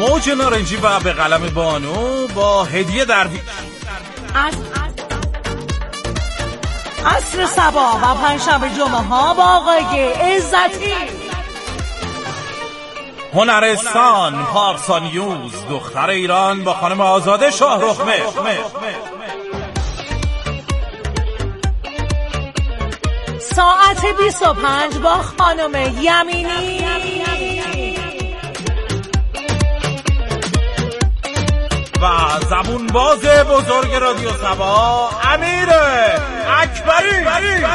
موج نارنجی و به قلم بانو با هدیه درویش. عصر صبا و پنجشنبه جمعه ها با آقای عزتی. هنرستان پارسانیوز دختر ایران با خانم آزاده شاهرخمه. ساعت 25 با خانم یمینی و زبون باز بزرگ رادیو صبا امیر اکبری.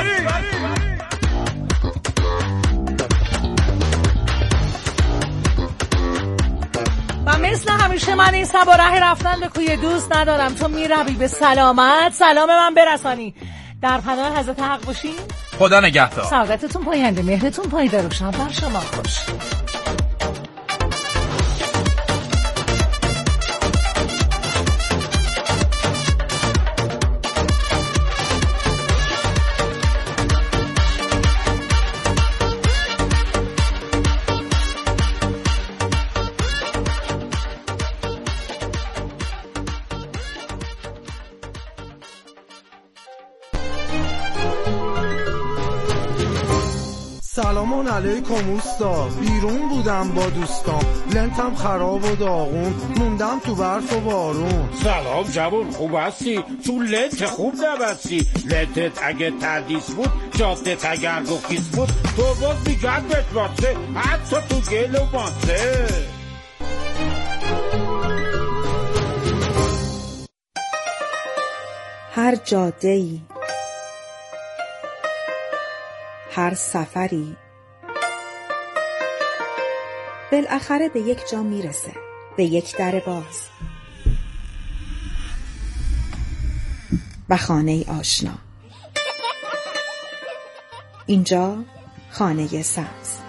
و مثل همیشه من این صبا ره رفتن به کوی دوست ندارم. تو میروی به سلامت سلام من برسانی. در پناه حضرت حق باشین. خدا نگهدار. سعادتتون پاینده، مهرتون پایدار و شب بر شما خوش. سلام علیکم اوستا، بیرون بودم با دوستام، لنتم خراب و داغون، موندم تو برف و بارون. سلام جوان، خوب هستی؟ تو لنت خوب نبستی. لنتت اگه تردیس بود، جادت اگر گفیس بود، تو باز میگن بتواسه، حتی تو گل و ماسه. هر جاده‌ای، هر سفری بالاخره به یک جا میرسه، به یک در باز و خانه آشنا. اینجا خانه سبز.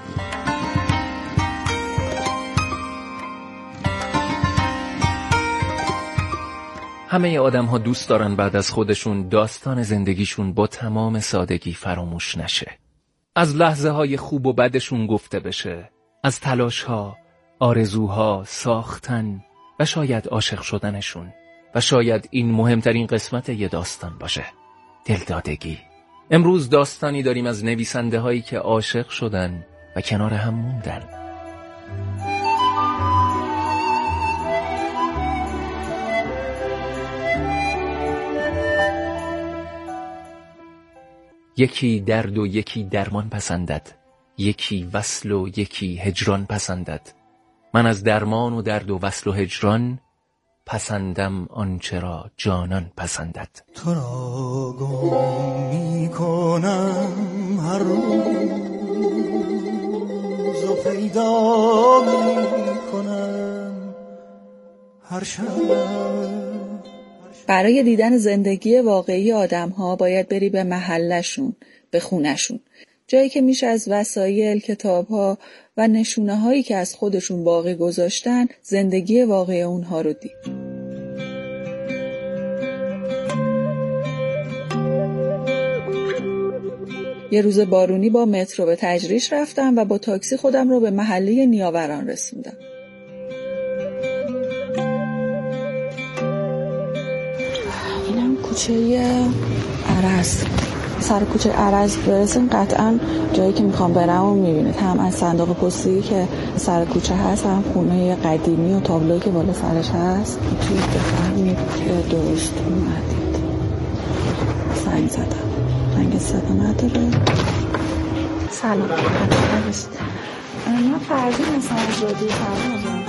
همه آدم ها دوست دارن بعد از خودشون داستان زندگیشون با تمام سادگی فراموش نشه. از لحظه های خوب و بدشون گفته بشه، از تلاش ها، آرزوها، ساختن و شاید عاشق شدنشون. و شاید این مهمترین قسمت یه داستان باشه، دلدادگی. امروز داستانی داریم از نویسنده هایی که عاشق شدن و کنار هم موندن. یکی درد و یکی درمان پسندد، یکی وصل و یکی هجران پسندد. من از درمان و درد و وصل و هجران، پسندم آنچه را جانان پسندد. تو را گم میکنم هر روز و پیدا میکنم هر شب. برای دیدن زندگی واقعی آدم‌ها باید بری به محلشون، به خونشون، جایی که میشه از وسایل، کتاب‌ها و نشونه‌هایی که از خودشون باقی گذاشتن زندگی واقعی اونها رو دید. یه روز بارونی با مترو به تجریش رفتم و با تاکسی خودم رو به محله نیاوران رسوندم. کوچه عرض، سر کوچه عرض برسیم قطعا جایی که میخوام برم و میبینید، هم از صندوق پستی که سر کوچه هست، هم خونه قدیمی و تابلویی که بالا سرش هست. میتونید بفهمید که درست اومدید. زنگ زدم، زنگ صدا نداره. سلام، من فرضی مثلا از رادیو فرضی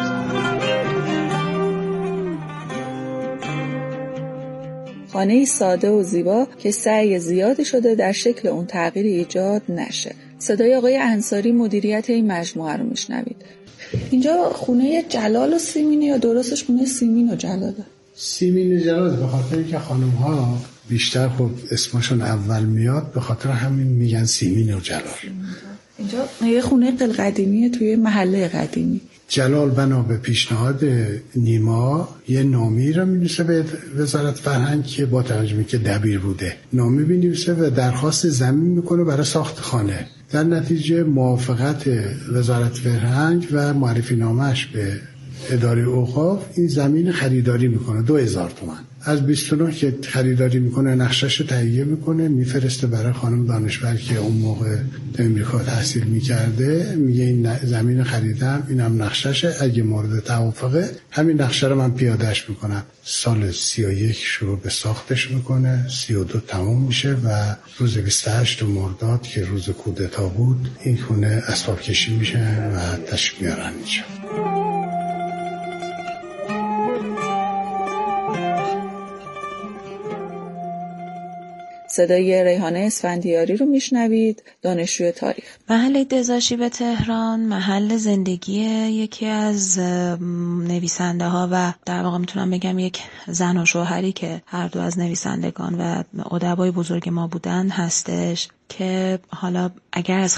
خانه‌ای ساده و زیبا که سعی زیادی شده در شکل اون تغییری ایجاد نشه. صدای آقای انصاری مدیریت این مجموعه رو میشنوید. اینجا خونه جلال و سیمینه یا درستش خونه سیمین و جلاله؟ سیمین و جلال، به خاطر اینکه خانم‌ها بیشتر خب اسمشون اول میاد، به خاطر همین میگن سیمین و جلال. اینجا یه خونه قدیمیه توی محله قدیمی. جلال بنا به پیشنهاد نیما یه نامی رو می‌نویسه به وزارت فرهنگ که با توجه که دبیر بوده، نامی می‌نویسه و درخواست زمین میکنه برای ساخت خانه. در نتیجه موافقت وزارت فرهنگ و معرفی نامش به اداره اوقاف این زمین خریداری میکنه 2000 تومان. از 29 که خریداری میکنه نقشه‌شو تهیه میکنه میفرسته برای خانم دانشور که اون موقع تو امریکا تحصیل میکرده، میگه این زمین خریدم، اینم نقشه‌شه، اگه مورد توافقه همین نقشه رو من پیادهش میکنم. سال 31 شروع به ساختش میکنه، 32 تموم میشه و روز 28 مرداد که روز کودتا بود این خونه اسباب کشی میشه و تشریف میارن اینجا. صدای ریحانه اسفندیاری رو میشنوید، دانشجوی تاریخ. محل دزاشی تهران محل زندگی یکی از نویسنده ها و در واقع میتونم بگم یک زن و شوهری که هر دو از نویسندگان و ادبای بزرگ ما بودن هستش که حالا اگر از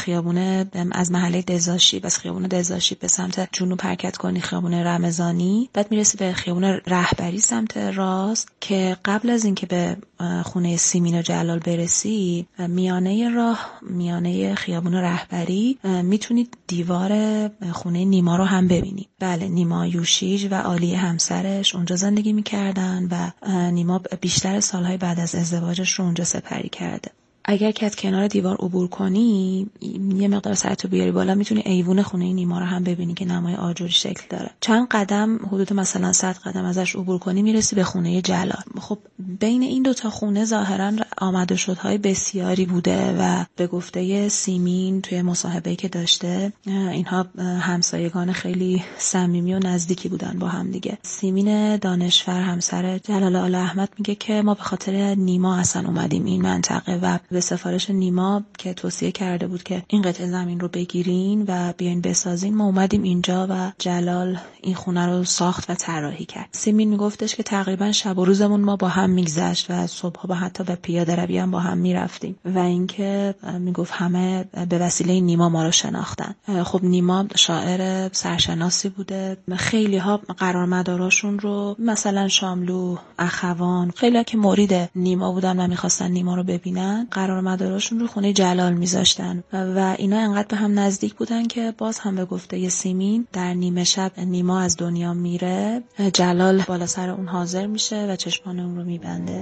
از محله دزاشی از خیابون دزاشی به سمت جنوب حرکت کنی، خیابون رمضانی، بعد میرسی به خیابون رهبری سمت راست که قبل از اینکه به خونه سیمین و جلال برسی میانه راه، میانه خیابون رهبری میتونید دیوار خونه نیما رو هم ببینید. بله، نیما یوشیج و عالیه همسرش اونجا زندگی میکردن و نیما بیشتر سالهای بعد از ازدواجش رو اونجا سپری کرده. اگر که از کنار دیوار عبور کنی یه مقدار سرتو بیاری بالا میتونی ایوون خونه نیما رو هم ببینی که نمای آجوری شکل داره. چند قدم، حدود مثلا 100 قدم ازش عبور کنی میرسی به خونه جلال. خب بین این دوتا خونه ظاهرا آمد و شدهای بسیاری بوده و به گفته سیمین توی مصاحبه‌ای که داشته اینها همسایگان خیلی صمیمی و نزدیکی بودن با هم دیگه. سیمین دانشور همسر جلال آل احمد میگه که ما به خاطر نیما اصلا اومدیم این منطقه و به سفارش نیما که توصیه کرده بود که این قطعه زمین رو بگیرین و بیاین بسازین ما اومدیم اینجا و جلال این خونه رو ساخت و طراحی کرد. سیمین میگفتش که تقریبا شب و روزمون ما با هم میگذشت و صبح‌ها حتی به پیاده روی هم با هم میرفتیم و اینکه میگفت همه به وسیله نیما ما رو شناختن. خب نیما شاعر سرشناسی بوده، خیلی ها قرارمداراشون رو مثلا شاملو، اخوان، خیلی ها که مرید نیما بودن و میخواستن نیما رو ببینن قرارمداراشون رو خونه جلال میذاشتن و اینا انقدر به هم نزدیک بودن که باز هم به گفته سیمین در نیمه شب نیما از دنیا میره، جلال بالا سر اون حاضر میشه و چشمان اون رو میبنده.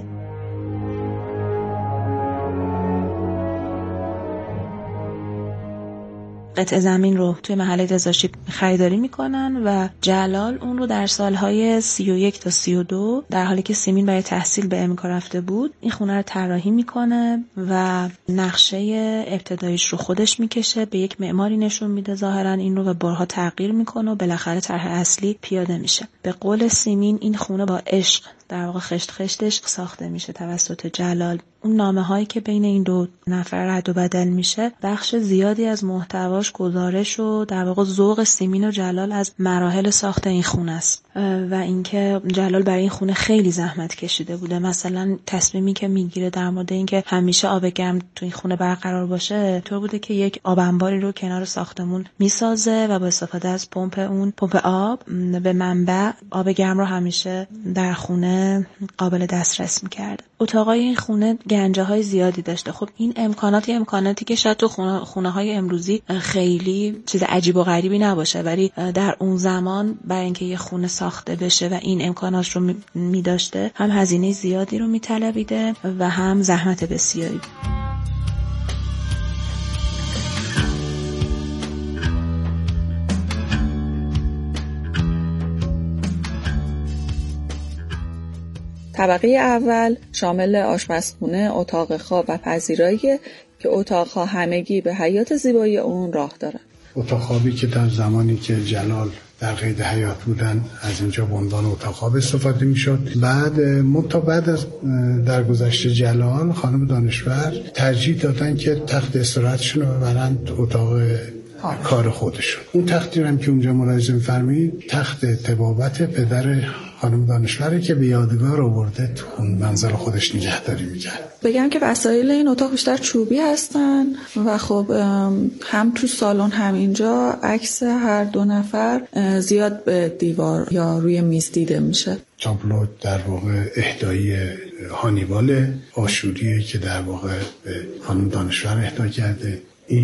قطعه زمین رو توی محله دزاشی خریداری میکنن و جلال اون رو در سالهای 31 تا 32 در حالی که سیمین برای تحصیل به امریکا رفته بود این خونه رو طراحی میکنه و نقشه ابتداییش رو خودش میکشه، به یک معماری نشون میده ظاهرا این رو و بارها تغییر میکنه و بالاخره طرح اصلی پیاده میشه. به قول سیمین این خونه با عشق در واقع خشت خشتش ساخته میشه توسط جلال. اون نامه هایی که بین این دو نفر رد و بدل میشه بخش زیادی از محتواش گزارش و در واقع ذوق سیمین و جلال از مراحل ساخت این خونه است و اینکه جلال برای این خونه خیلی زحمت کشیده بوده. مثلا تصمیمی که میگیره در مورد اینکه همیشه آب گرم تو این خونه برقرار باشه طور بوده که یک آب انباری رو کنار ساختمون میسازه و با استفاده از پمپ آب به منبع آب گرم رو همیشه در خونه قابل دسترس میکرده. اتاقای این خونه گنجه های زیادی داشته. خب این امکاناتی که شاید تو خونه های امروزی خیلی چیز عجیب و غریبی نباشه ولی در اون زمان برای اینکه یه خونه ساخته بشه و این امکانات رو میداشته هم هزینه زیادی رو میطلبیده و هم زحمت بسیاری. طبقه اول شامل آشپزخونه، اتاق خواب و پذیرایی که اتاقها همگی به حیات زیبایی اون راه دارن. اتاق خوابی که در زمانی که جلال در قید حیات بودن از اینجا به عنوان اتاق خواب استفاده میشد. بعد از درگذشت جلال خانم دانشور ترجیح دادن که تخت استراحتشون رو ببرن اتاق کار خودشون. اون تختی هم که اونجا ملاحظه می‌فرمایید تخت طبابت پدر خانم دانشوری که به یادگار آورده تو اون منزل خودش نگهداری می‌کرد. بگم که وسایل این اتاق بیشتر چوبی هستن و خب هم تو سالن هم اینجا عکس هر دو نفر زیاد به دیوار یا روی میز دیده میشه. تابلو در واقع اهدایی هانیبال آشوریه که در واقع به خانم دانشور اهدا کرده. این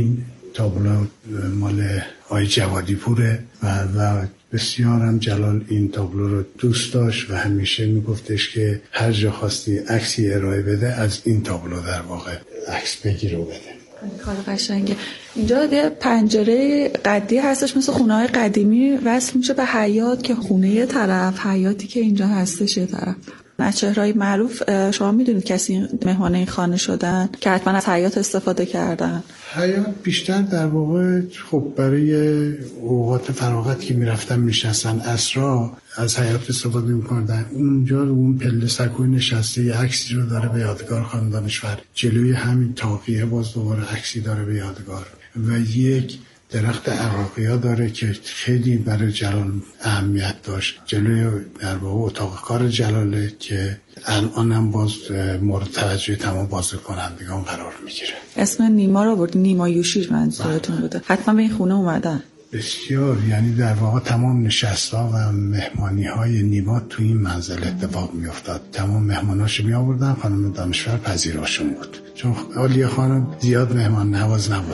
تابلو مال آقای جوادی پوره و بسیارم جلال این تابلو رو دوست داشت و همیشه میگفتش که هر جا خواستی عکسی ارائه بده از این تابلو در واقع عکس بگیر و بده. کار قشنگه. اینجا یه پنجره قدی هستش مثل خونه‌های قدیمی وصل میشه به حیاط که خونه طرف، حیاطی که اینجا هستش یه طرف. از چهره‌های معروف شما میدونید کسی مهمان این خانه شدن که حتما از حیاط استفاده کردن؟ حیاط بیشتر در واقع خب برای اوقات فراغت که میرفتن میشستن عصرا از حیاط استفاده میکردن. اونجا اون پله سکوی نشسته یه عکسی رو داره به یادگار خانم دانشور، جلوی همین طاقیه باز دوباره عکسی داره به یادگار و یک درخت عراقی‌ها داره که خیلی برای جلال اهمیت داشت. جلوی در واقع اتاق کار جلاله که الانم باز مورد توجه تمام بازیکنندگان قرار میگیره. اسم نیما رو برد، نیما یوشیج منظورتون بوده. حتما به این خونه اومدن. بسیار، یعنی در واقع تمام نشست‌ها و مهمانی‌های نیما تو این منزل اتفاق می‌افتاد. تمام مهماناشو می‌آوردن، خانم دانشور پذیراشون بود. چون عالیه خانم زیاد مهمان نواز نبود.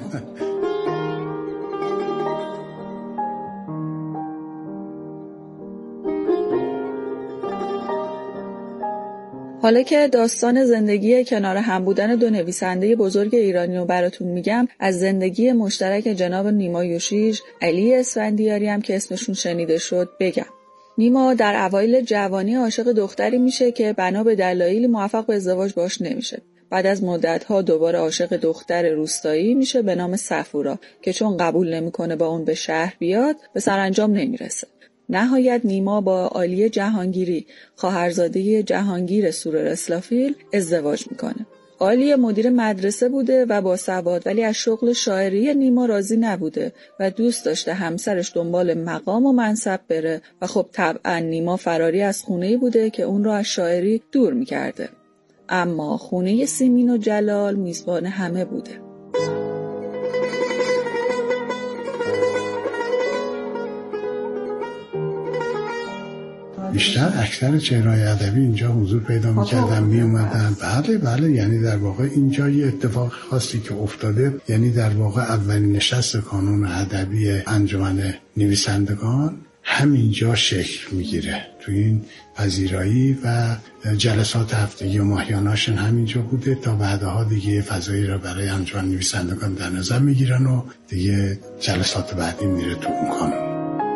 حالا که داستان زندگی کنار هم بودن دو نویسنده بزرگ ایرانی رو براتون میگم، از زندگی مشترک جناب نیما یوشیج، علی اسفندیاری هم که اسمشون شنیده شد بگم. نیما در اوایل جوانی عاشق دختری میشه که بنا به دلایلی موفق به ازدواج باش نمیشه. بعد از مدت‌ها دوباره عاشق دختر روستایی میشه به نام صفورا که چون قبول نمیکنه با اون به شهر بیاد به سرانجام نمیرسه. نهایت نیما با عالیه جهانگیری، خواهرزاده جهانگیر سورر اسلافیل، ازدواج میکنه. عالیه مدیر مدرسه بوده و با سواد، ولی از شغل شاعری نیما راضی نبوده و دوست داشته همسرش دنبال مقام و منصب بره و خب طبعا نیما فراری از خونه‌ای بوده که اون رو از شاعری دور میکرده. اما خونه سیمین و جلال میزبان همه بوده. بیشتر اکثر چهره‌های ادبی اینجا حضور پیدا می‌کردن، میومدن. بله، یعنی در واقع اینجا یه اتفاق خاصی که افتاده، یعنی در واقع اولین نشست کانون ادبی انجمن نویسندگان همینجا شکل میگیره. تو این پذیرایی و جلسات هفتگی و ماهیانه‌شون همینجا بوده تا بعدها دیگه فضایی را برای انجمن نویسندگان در نظر میگیرن و دیگه جلسات بعدی میره تو اون کانون.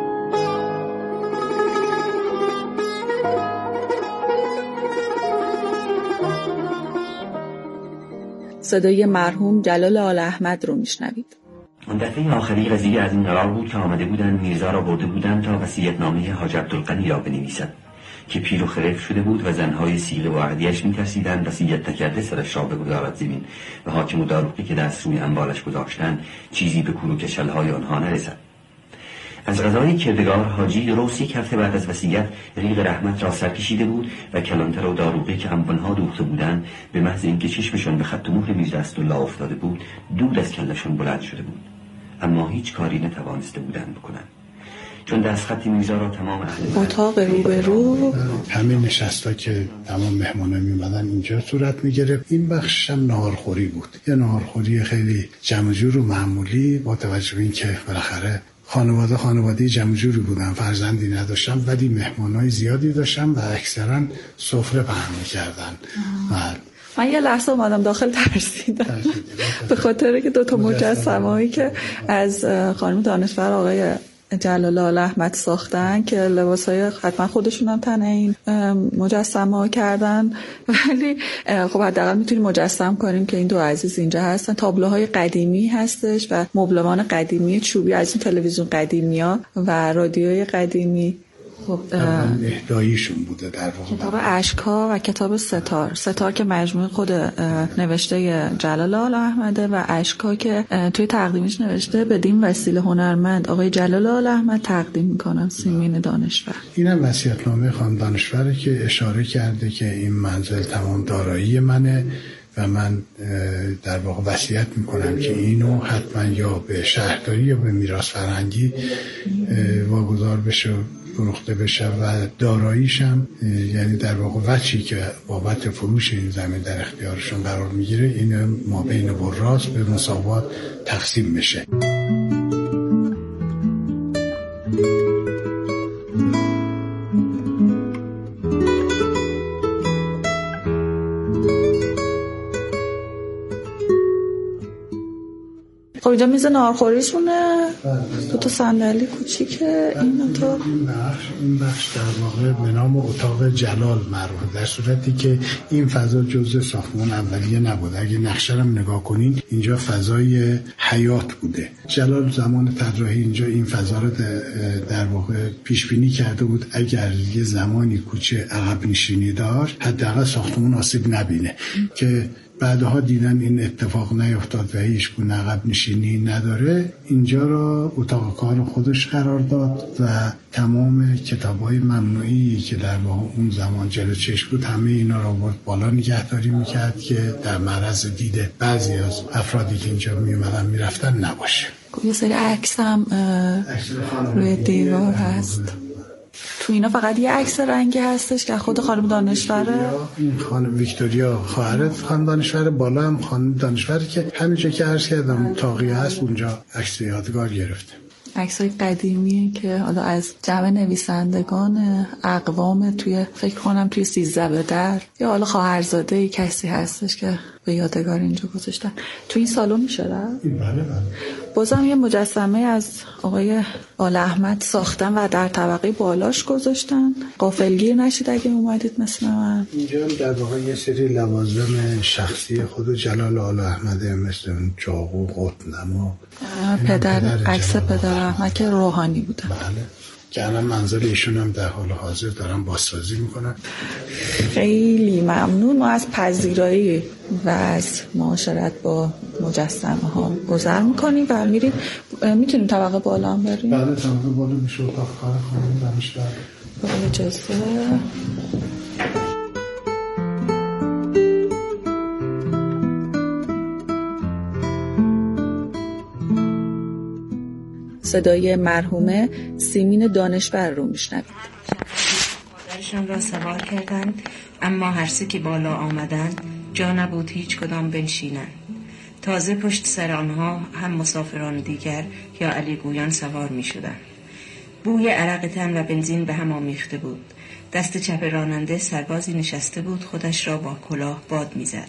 صدای مرحوم جلال آل احمد رو میشنوید. اون دفعه آخری قضیه از این قرار بود که آمده بودن میرزا را برده بودن تا وصیت‌نامه حاج عبدالغنی را بنویسد که پیر و خرف شده بود و زنهای سیغه و عقدیش می‌ترسیدند وصیت نکرده سرش را بگذارد زمین و حاکم و داروغی که دست روی انبارش گذاشتن چیزی به کور و کشل‌های آنها نرسد. از غذای کردگار حاجی درست یک هفته بعد از وصیت ریغ رحمت را سر کشیده بود و کلانتر و داروغی که انبانها دوخته بودند به محض اینکه چشمشان به خط و مهر میرزا اسدالله افتاده بود دود از کلشان بلند شده بود، اما هیچ کاری نتوانسته بودند بکنند چون دست خط میرزا را تمام اهل اتاق روبرو همین نشستا که تمام مهمانا میمدن اینجا صورت میگرفت. این بخش هم ناهارخوری بود، یه ناهارخوری خیلی جمع جور و معمولی با توجه به اینکه بالاخره خانواده جمع جوری بودن، فرزندی نداشتن ولی مهمانای زیادی داشتن و اکثرا سفره پهن میکردن. من یه لحظه اومدم داخل ترسیدم به خاطر که دوتا مجسمه‌ای که از خانم دانشور آقای جلال آل احمد ساختن که لباسای حتما خودشون هم تن این مجسمه ها کردن، ولی خب حداقل میتونیم مجسم کنیم که این دو عزیز اینجا هستن. تابلوهای قدیمی هستش و مبلمان قدیمی چوبی از این تلویزیون قدیمی ها و رادیوی قدیمی. خب اهداییشون بوده در واقع کتاب اشک‌ها و کتاب ستار که مجموع خود نوشته جلال آل احمده و اشک‌ها که توی تقدیمش نوشته بدین وسیله هنرمند آقای جلال آل احمد تقدیم میکنم سیمین دانشور. اینم وصیت‌نامه خانم دانشوره که اشاره کرده که این منزل تمام دارایی منه و من در واقع وصیت میکنم که اینو حتما یا به شهرداری یا به میراث فرهنگی واگذار بشه فروخته بشه و داراییش هم یعنی در واقع وجهی که بابت فروش این زمین در اختیارشون قرار میگیره این ما بین وراث به مساوات تقسیم بشه. خب اینجا میز ناهارخوریشونه، دو تا صندلی کوچیکه. این بخش در واقع به نام اتاق جلال معروفه، در صورتی که این فضا جزء ساختمان اولیه نبود. اگه نقشه رو نگاه کنین اینجا فضای حیات بوده. جلال زمان طراحی اینجا این فضا رو در واقع پیش بینی کرده بود اگر یه زمانی کوچه عقب نشینی داشت حداقل ساختمان آسیب نبینه، که بعدها دیدن این اتفاق نیفتاد و هیچ گونه عقب نشینی نداره. اینجا را اتاق کار خودش قرار داد و تمام کتاب‌های ممنوعی که در واقع اون زمان جلو چشم بود همه اینا را برد بالا نگهداری میکرد که در معرض دید بعضی از افرادی که اینجا میومدن میرفتن نباشه. یه سری عکس هم روی دیوار هست. تو اینا فقط یه عکس رنگی هستش که خود خانم دانشوره. این خانم ویکتوریا خواهر خانم دانشوره، بالا هم خانم دانشوره که همینجا که عرض کردم طاقیه هست اونجا عکس یادگار گرفته. عکسای قدیمیه که حالا از جمع نویسندگان اقوام توی فکر کنم توی 13 به در یا حالا خواهرزاده کسی هستش که به یادگار اینجا گذاشتن. تو این سالن میشه رفت؟ بله. بازم یه مجسمه از آقای آل احمد ساختن و در طبقه بالاش گذاشتن. غافلگیر نشید اگه اومدید مثل من. اینجا در واقع یه سری لوازم شخصی خود جلال آل احمد مثل چاقو، قطنما، عکس پدر احمد که روحانی بودن. بله. که الان منزل ایشون هم در حال حاضر دارن بازسازی میکنن. خیلی ممنون. ما از پذیرایی و از معاشرت با مجسمه ها گذر میکنیم و میریم. میتونیم طبقه بالا هم بریم؟ بله طبقه بالا میشه اتاق کار خانم دانشور. با اجازه. صدای مرحومه سیمین دانشور رو میشنوید. مادرشان را سوار کردند، اما هر سه که بالا آمدند جا نبود هیچ کدام بنشینند. تازه پشت سر آنها هم مسافران دیگر یا علی گویان سوار می شدند. بوی عرق تن و بنزین به هم آمیخته بود. دست چپ راننده سربازی نشسته بود، خودش را با کلاه باد می زد.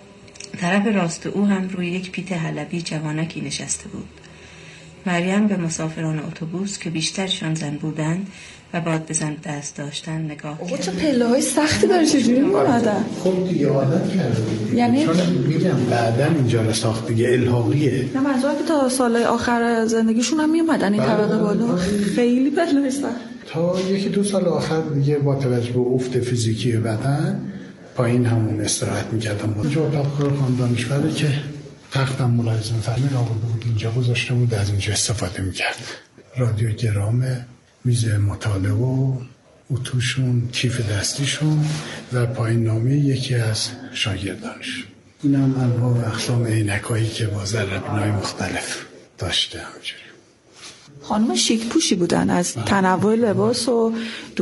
طرف راست او هم روی یک پیت حلبی جوانکی نشسته بود. مریم به مسافران اتوبوس که بیشترشان زن بودند و باد بزن دست داشتن نگاه کرد. چه پله‌های سختی داره، چجوری می‌اومدن؟ خب دیگه عادت کرده. یعنی چون میگم بعداً اینجا رو ساخت دیگه، الحاقیه. نه منظورم که تا سال‌های آخر زندگیشون هم میومدن این طبقه بالا. خیلی پله سخت. تا 1-2 سال آخر دیگه با توجه به افت فیزیکی بدن پایین همون استراحت می‌کردن. اینجا اتاق کار خانم دانشوره که تختم ملاحظه فرمی آورده بود اینجا گذاشته بود، از اینجا استفاده میکرد. رادیو گرام، میز مطالعه و اتوشون، کیف دستیشون و پایین نامه یکی از شاگردانش. این هم انواع و اقسام عینکایی که با ذره‌بینای مختلف داشته. همینجوری خانم شیک پوشی بودن، از تنوع لباس و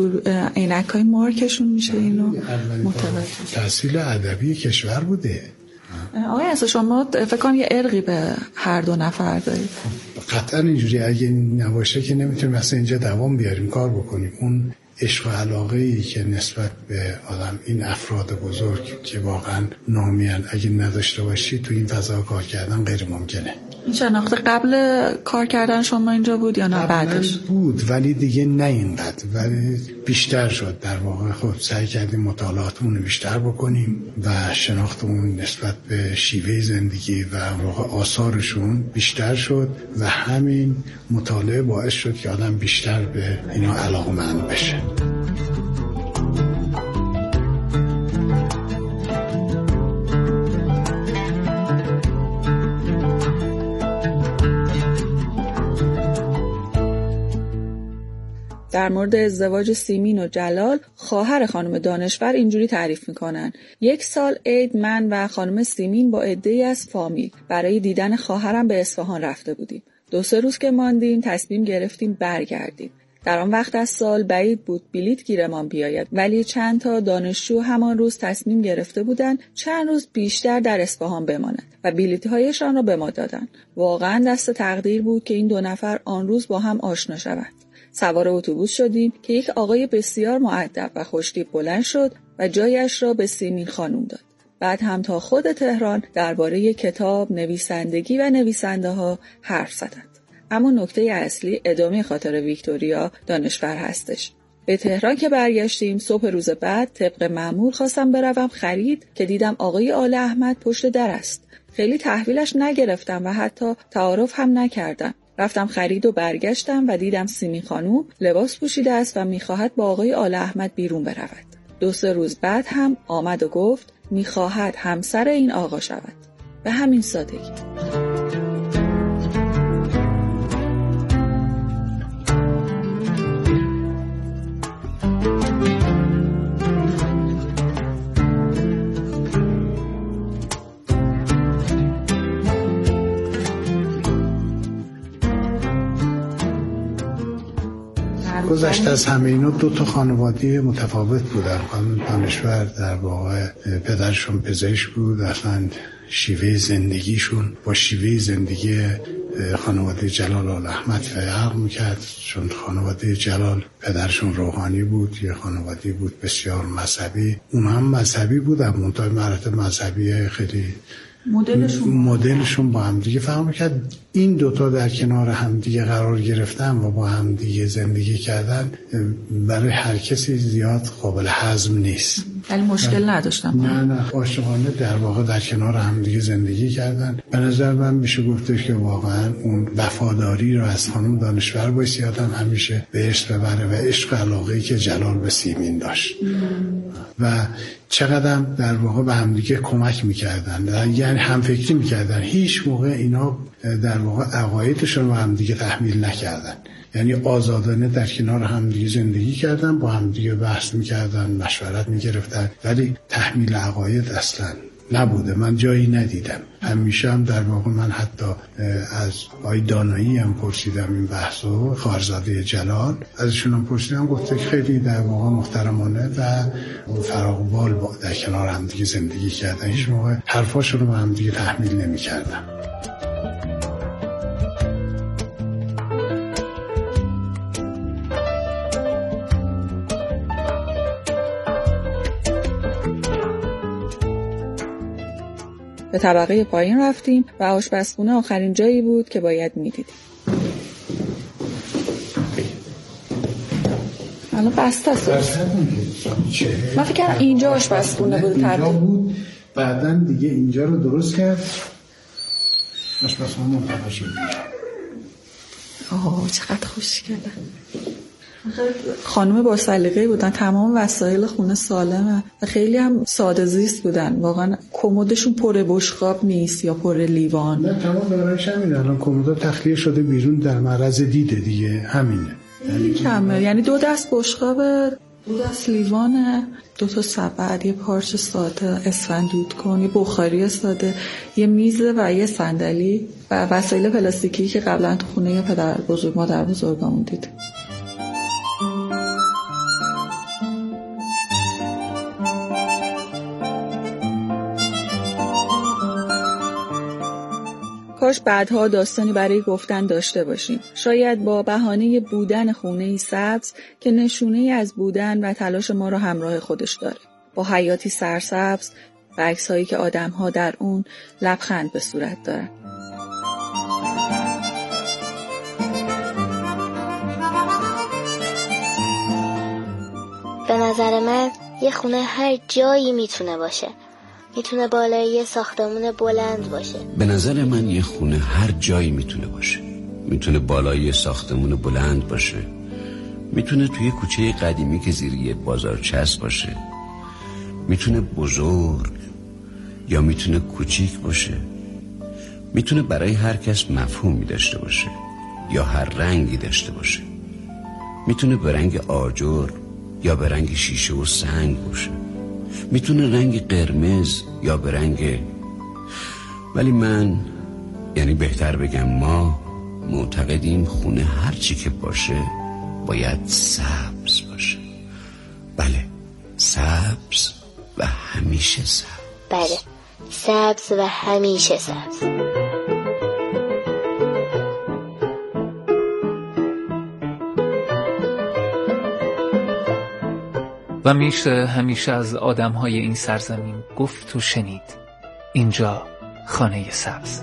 عینکای مارکشون میشه اینو متوجه. تحصیل ادبی کشور بوده. آقای اصلا شما فکر کنم یه ارقی به هر دو نفر دارید. قطعا اینجوری، اگه نباشه که نمیتونیم اصلا اینجا دوام بیاریم کار بکنیم. اون عشق و علاقه‌ای که نسبت به آدم این افراد بزرگ که واقعا نامیان اگه نداشته باشی تو این فضا کار کردن غیر ممکنه. این شناخت قبل کار کردن شما اینجا بود یا نه بعدش؟ بود ولی دیگه نه اینقدر، ولی بیشتر شد. در واقع خب سعی کردیم مطالعاتمون رو بیشتر بکنیم و شناختمون نسبت به شیوه زندگی و واقع آثارشون بیشتر شد و همین مطالعه باعث شد که آدم بیشتر به اینا علاقه‌مند بشه. در مورد ازدواج سیمین و جلال، خواهر خانم دانشور اینجوری تعریف میکنن: 1 سال عید من و خانم سیمین با عده‌ای از فامیل برای دیدن خواهرم به اصفهان رفته بودیم. 2-3 روز که ماندیم تصمیم گرفتیم برگردیم. در آن وقت از سال بعید بود بلیط گیرمان بیاید، ولی چند تا دانشجو همان روز تصمیم گرفته بودند چند روز بیشتر در اصفهان بمانند و بلیط‌هایشان را به ما دادند. واقعا دست تقدیر بود که این دو نفر آن روز با هم آشنا شوند. سوار اتوبوس شدیم که یک آقای بسیار مؤدب و خوش‌تیپ بلند شد و جایش را به سیمین خانم داد. بعد هم تا خود تهران درباره کتاب، نویسندگی و نویسنده‌ها حرف زدند. اما نکته اصلی ادامه خاطر ویکتوریا دانشور هستش. به تهران که برگشتیم صبح روز بعد طبق معمول خواستم بروم خرید که دیدم آقای آل احمد پشت در است. خیلی تحویلش نگرفتم و حتی تعارف هم نکردم. رفتم خرید و برگشتم و دیدم سیمین خانوم لباس پوشیده است و میخواهد با آقای آل احمد بیرون برود. 2-3 روز بعد هم آمد و گفت میخواهد همسر این آقا شود. به همین سادگی. گذشته از همه اینا 2 خانواده متفاوت بودن. خانم دانشور در واقع پدرشون پزشک بود، اصلا شیوه زندگیشون با شیوه زندگی خانواده جلال آل احمد فرق میکرد، چون خانواده جلال پدرشون روحانی بود، یه خانواده بود بسیار مذهبی. اون هم مذهبی بودن، منتهای مراتب مذهبی خیلی مدلشون با هم دیگه فرق میکرد. این دوتا در کنار هم دیگه قرار گرفتن و با هم دیگه زندگی کردن برای هر کسی زیاد قابل هضم نیست. ولی مشکل نداشتم. نه عاشقانه در واقع در کنار هم دیگه زندگی کردن. به نظر من میشه گفتش که واقعا اون وفاداری رو از خانم دانشور باید آدم همیشه به عشق ببره و عشق علاقه‌ای که جلال به سیمین داشت و چقدر در واقع به هم دیگه کمک میکردن، یعنی همفکری میکردن. هیچ موقع اینا در واقع عقایدشون رو هم دیگه تحمیل نکردن، یعنی آزادانه در کنار هم دیگه زندگی کردن، با هم دیگه بحث میکردن، مشورت میگرفتن، ولی تحمیل عقاید اصلا نبوده. من جایی ندیدم. همیشه هم در واقع من حتی از آقای دانایی هم پرسیدم این بحثو، خواهرزاده جلال، ازشون هم پرسیدم، گفته خیلی در واقع محترمانه و فراق‌بال در کنار هم دیگه زندگی کردن. هیچ موقع حرفاشون رو با هم دیگه تحمیل نمی‌کردن. به طبقه پایین رفتیم و آشپزخونه آخرین جایی بود که باید میدیدیم. الان بسته است. من فکر کنم اینجا آشپزخونه بود. اینجا بود، بعداً دیگه اینجا رو درست کرد. آشپزخونه منتقل شد. چقدر خوشگله. خانم با سلیقه بودن، تمام وسایل خونه سالمه و خیلی هم ساده زیست بودن. واقعا کمدشون پر بشقاب نیست یا پر لیوان. نه، تمام دارنش همینه. الان کمدها تخلیه شده بیرون در معرض دیده دیگه، همینه. خیلی کمه، یعنی 2 دست بشقاب، 2 دست لیوانه، 2 تا سبد، یه پارچ ساده اسفند دود کن، یه بخاری ساده، یه میز و یه صندلی و وسایل پلاستیکی که قبلا تو خونه پدر بزرگ مادر بزرگامون دیدیم. کاش بعدها داستانی برای گفتن داشته باشیم. شاید با بهانه بودن خونه‌ای سبز که نشونه‌ای از بودن و تلاش ما را همراه خودش داره. با حیاتی سرسبز و عکس‌هایی که آدم‌ها در اون لبخند به صورت دارن. به نظر من یه خونه هر جایی میتونه باشه. میتونه بالای یه ساختمون بلند باشه. به نظر من یه خونه هر جایی میتونه باشه. میتونه بالای یه ساختمون بلند باشه. میتونه توی کوچه قدیمی که زیر یه بازارچس باشه. میتونه بزرگ یا میتونه کوچیک باشه. میتونه برای هر کس مفهومی داشته باشه یا هر رنگی داشته باشه. میتونه به رنگ آجر یا به رنگ شیشه و سنگ باشه. میتونه رنگ قرمز یا به رنگ، ولی من، یعنی بهتر بگم ما، معتقدیم خونه هر چی که باشه باید سبز باشه. بله، سبز و همیشه سبز. بله، سبز و همیشه سبز. و میشه همیشه از آدم‌های این سرزمین گفت و شنید اینجا خانه سبز.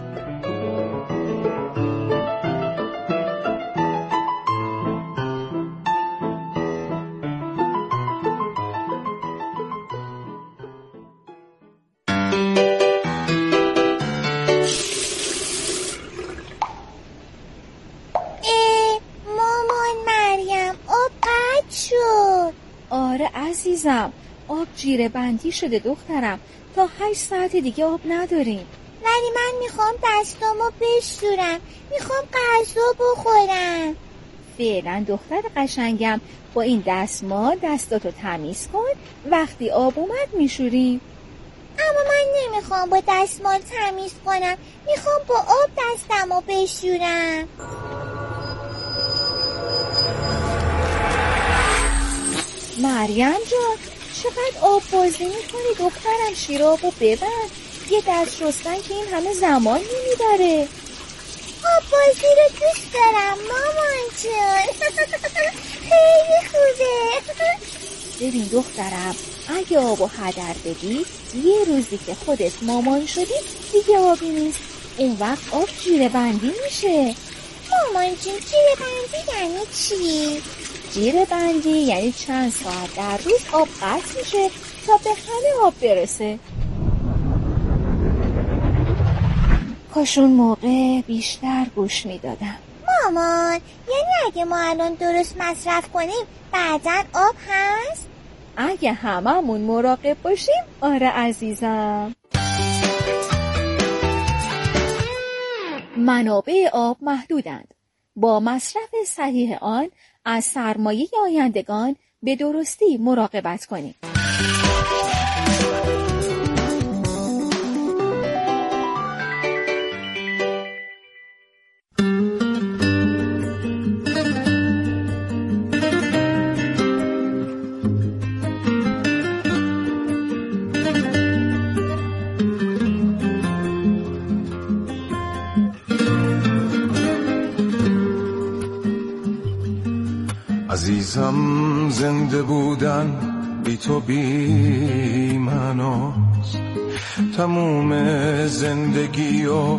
آب جیره بندی شده دخترم، تا 8 ساعت دیگه آب نداریم. ولی من میخوام دستامو بشورم، میخوام غذا بخورم. فعلا دختر قشنگم، با این دستمال دستاتو تمیز کن، وقتی آب اومد میشوریم. اما من نمیخوام با دستمال تمیز کنم، میخوام با آب دستمو بشورم. مریم جان، چقدر آب بازی میکنی دخترم؟ شیرابو ببند، یه دست شستن که این همه زمان نمیبره. آب بازی رو دوست دارم مامان جون. خیلی خوبه. ببین دخترم، اگه آبو هدر بدی، یه روزی که خودت مامان شدی دیگه آبی نیست، اون وقت آب جیره بندی میشه. مامان جون، جیره بندی یعنی چی؟ جیره بندی یعنی چند ساعت در روز آب قطع میشه تا به همه آب برسه. کاش اون موقع بیشتر گوش میدادم. مامان، یعنی اگه ما الان درست مصرف کنیم بعداً آب هست؟ اگه هممون مراقب باشیم آره عزیزم. منابع آب محدودند. با مصرف صحیح آن از سرمایه آیندگان به درستی مراقبت کنید. عزیزم، زنده بودن بی تو بی معناست، تموم زندگی و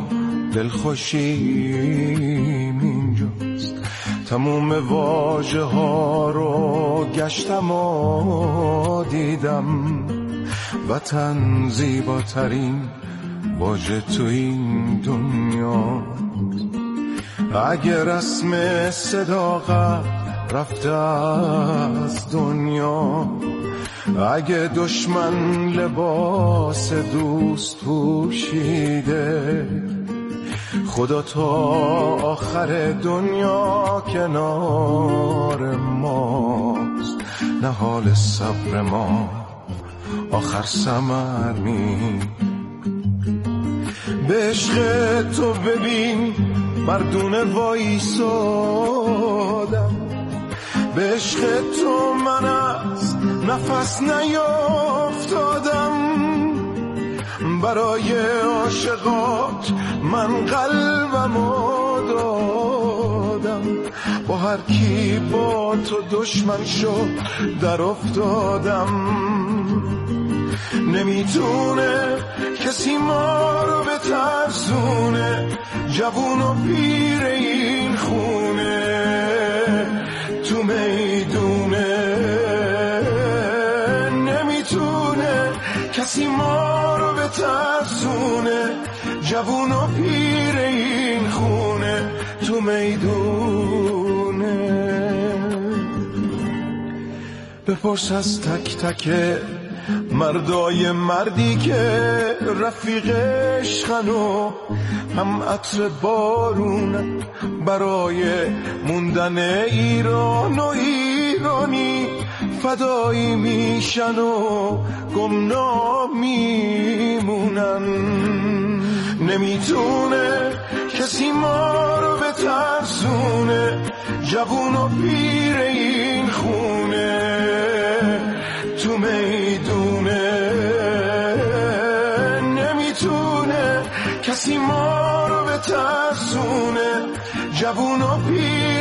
دلخوشیم اینجاست. تموم واژه ها رو گشتم و دیدم، وطن زیباترین واژه تو این دنیا. اگه رسم صداقت رفته از دنیا، اگه دشمن لباس دوست پوشیده، خدا تا آخر دنیا کنار ماست. نه حال صبر ما آخر ثمر نیست. به عشق تو ببین مردونه وایسادم، به عشق تو من از نفس نیافتادم. برای عاشقات من قلبمو دادم، با هر کی با تو دشمن شد در افتادم. نمیتونه کسی ما رو بترسونه، جوون و پیر این خونه تو میدونه. نمیتونه کسی ما رو بترسونه، جوون و پیر این خونه تو میدونه. بپرس از تک تک مردای مردی که رفیق عشقن و هم عطر بارون برای موندن ایران و ایرانی فدایی میشن و گمنام میمونن. نمیتونه کسی ما رو به ترسونه، جوون و پیر این خونه تو میدونه، نمیتونه کسی ما رو به ترسونه، جوون و پیر